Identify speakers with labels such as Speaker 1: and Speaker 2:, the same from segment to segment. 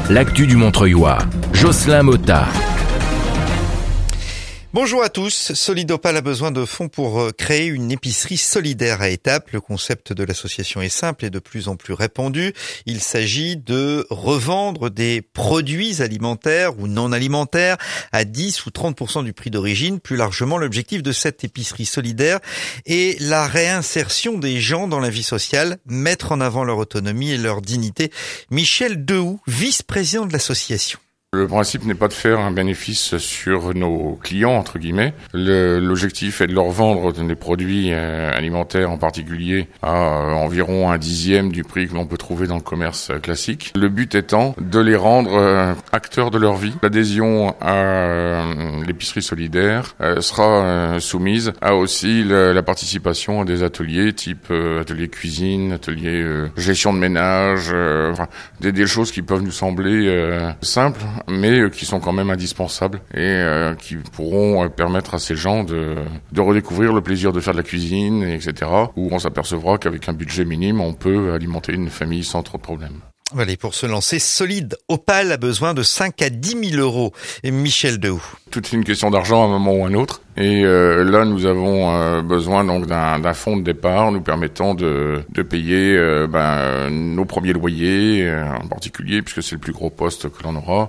Speaker 1: l'actu du Montreuillois. Jocelyn Motta.
Speaker 2: Bonjour à tous. Solidopal a besoin de fonds pour créer une épicerie solidaire à Étaples. Le concept de l'association est simple et de plus en plus répandu. Il s'agit de revendre des produits alimentaires ou non alimentaires à 10 ou 30% du prix d'origine. Plus largement, l'objectif de cette épicerie solidaire est la réinsertion des gens dans la vie sociale, mettre en avant leur autonomie et leur dignité. Michel Dehoux, vice-président de l'association.
Speaker 3: Le principe n'est pas de faire un bénéfice sur nos clients, entre guillemets. L'objectif est de leur vendre des produits alimentaires en particulier à environ 1/10 du prix que l'on peut trouver dans le commerce classique. Le but étant de les rendre acteurs de leur vie. L'adhésion à l'épicerie solidaire sera soumise à aussi la participation à des ateliers type atelier cuisine, atelier gestion de ménage, des choses qui peuvent nous sembler simples, mais qui sont quand même indispensables et qui pourront permettre à ces gens de redécouvrir le plaisir de faire de la cuisine, etc. Où on s'apercevra qu'avec un budget minime, on peut alimenter une famille sans trop de problèmes.
Speaker 2: Voilà, et pour se lancer, Solidopal a besoin de 5 à 10 000 euros. Et Michel Dehoux.
Speaker 3: Tout est une question d'argent à un moment ou à un autre. Et là, nous avons besoin donc d'un fonds de départ nous permettant de payer nos premiers loyers, en particulier, puisque c'est le plus gros poste que l'on aura,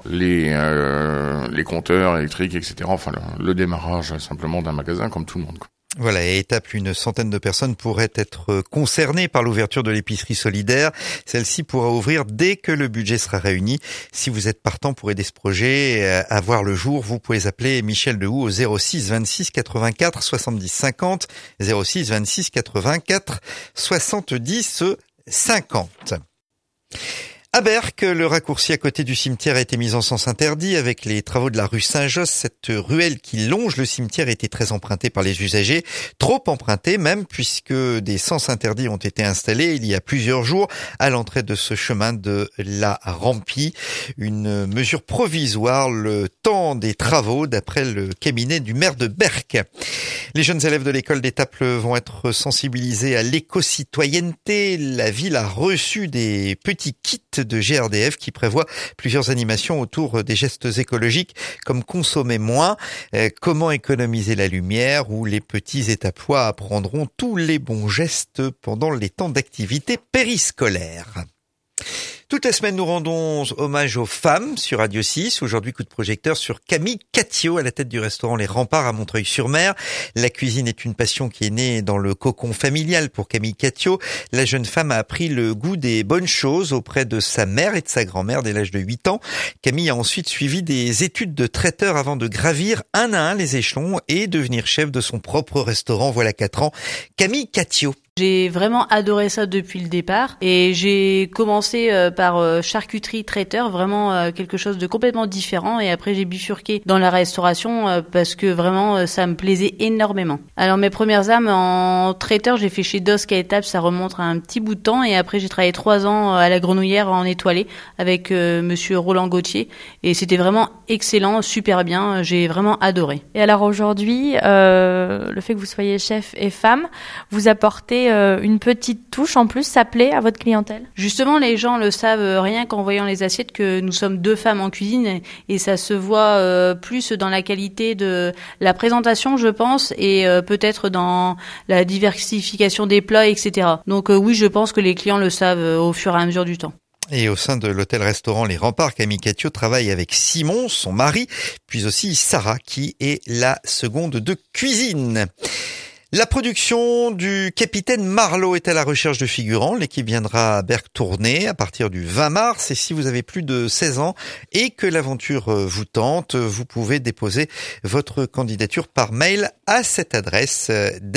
Speaker 3: les compteurs électriques, etc. Enfin, le démarrage simplement d'un magasin comme tout le monde.
Speaker 2: Voilà, et Étaples, une centaine de personnes pourraient être concernées par l'ouverture de l'épicerie solidaire. Celle-ci pourra ouvrir dès que le budget sera réuni. Si vous êtes partant pour aider ce projet à voir le jour, vous pouvez appeler Michel Dehoux au 06 26 84 70 50, 06 26 84 70 50. À Berck, le raccourci à côté du cimetière a été mis en sens interdit avec les travaux de la rue Saint-Josse. Cette ruelle qui longe le cimetière était très empruntée par les usagers, trop empruntée même puisque des sens interdits ont été installés il y a plusieurs jours à l'entrée de ce chemin de la Rampie. Une mesure provisoire le temps des travaux d'après le cabinet du maire de Berck. Les jeunes élèves de l'école d'Étaples vont être sensibilisés à l'éco-citoyenneté. La ville a reçu des petits kits de GRDF qui prévoit plusieurs animations autour des gestes écologiques comme consommer moins, comment économiser la lumière, où les petits Étaplois apprendront tous les bons gestes pendant les temps d'activité périscolaire. Toute la semaine, nous rendons hommage aux femmes sur Radio 6. Aujourd'hui, coup de projecteur sur Camille Catio à la tête du restaurant Les Remparts à Montreuil-sur-Mer. La cuisine est une passion qui est née dans le cocon familial pour Camille Catio. La jeune femme a appris le goût des bonnes choses auprès de sa mère et de sa grand-mère dès l'âge de 8 ans. Camille a ensuite suivi des études de traiteur avant de gravir un à un les échelons et devenir chef de son propre restaurant voilà 4 ans. Camille Catio.
Speaker 4: J'ai vraiment adoré ça depuis le départ et j'ai commencé par charcuterie traiteur, vraiment quelque chose de complètement différent, et après j'ai bifurqué dans la restauration parce que vraiment ça me plaisait énormément. Alors mes premières âmes en traiteur, j'ai fait chez Dosc à Étaples, ça remonte à un petit bout de temps, et après j'ai travaillé 3 ans à la Grenouillère en étoilé avec monsieur Roland Gauthier, et c'était vraiment excellent, super bien, j'ai vraiment adoré.
Speaker 5: Et alors aujourd'hui, le fait que vous soyez chef et femme, vous apportez une petite touche en plus, ça plaît à votre clientèle?
Speaker 4: Justement, les gens le savent rien qu'en voyant les assiettes que nous sommes 2 femmes en cuisine, et ça se voit plus dans la qualité de la présentation, je pense, et peut-être dans la diversification des plats, etc. Donc oui, je pense que les clients le savent au fur et à mesure du temps.
Speaker 2: Et au sein de l'hôtel-restaurant Les Remparts, Camille Catio travaille avec Simon, son mari, puis aussi Sarah, qui est la seconde de cuisine. La production du Capitaine Marlowe est à la recherche de figurants. L'équipe viendra à Berck tourner à partir du 20 mars. Et si vous avez plus de 16 ans et que l'aventure vous tente, vous pouvez déposer votre candidature par mail à cette adresse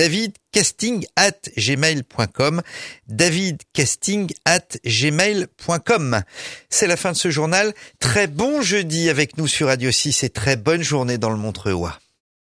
Speaker 2: davidcasting@gmail.com davidcasting@gmail.com. C'est la fin de ce journal. Très bon jeudi avec nous sur Radio 6 et très bonne journée dans le Montreuillois.